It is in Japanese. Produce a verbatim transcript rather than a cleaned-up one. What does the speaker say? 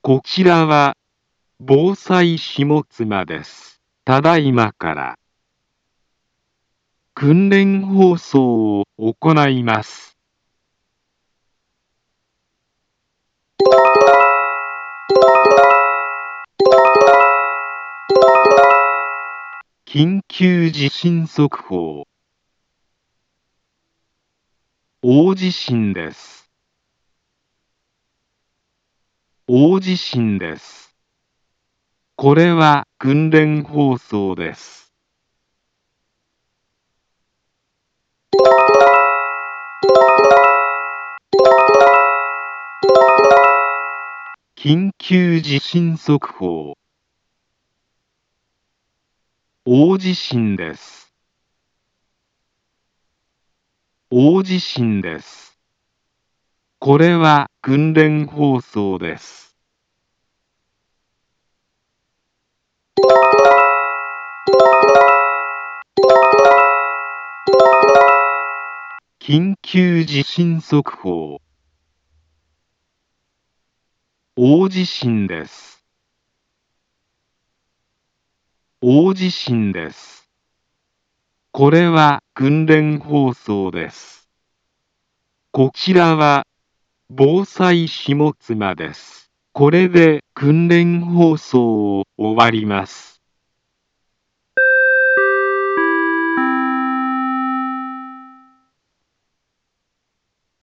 こちらは防災下妻です。ただいまから訓練放送を行います。緊急地震速報。大地震です。大地震です。これは訓練放送です。緊急地震速報。大地震です。大地震です。これは訓練放送です。緊急地震速報。大地震です。大地震です。これは訓練放送です。こちらは防災下妻です。これで訓練放送を終わります。